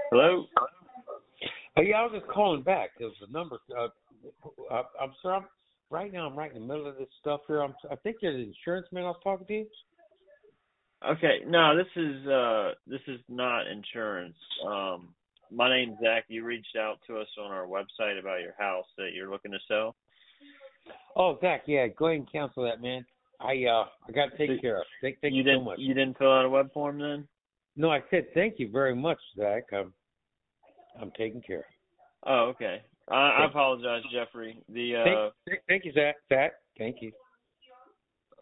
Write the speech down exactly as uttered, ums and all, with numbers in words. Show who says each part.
Speaker 1: Hello?
Speaker 2: Oh, yeah, I was just calling back. There's a number. Uh, uh, I'm sorry. I'm, right now, I'm right in the middle of this stuff here. I'm, I think you're the insurance man I was talking to you.
Speaker 1: Okay, no, this is uh this is not insurance. Um my name's Zach. You reached out to us on our website about your house that you're looking to sell.
Speaker 2: Oh, Zach, yeah, go ahead and cancel that, man. I uh, I got to take
Speaker 1: So
Speaker 2: care of. Thank, thank
Speaker 1: you
Speaker 2: you so
Speaker 1: didn't
Speaker 2: much.
Speaker 1: you didn't fill out a web form then?
Speaker 2: No, I said thank you very much, Zach. I'm, I'm taking care of.
Speaker 1: Oh, okay. I, I
Speaker 2: Thank,
Speaker 1: apologize, Jeffrey. The
Speaker 2: thank,
Speaker 1: uh
Speaker 2: thank thank you, Zach. Zach, thank you.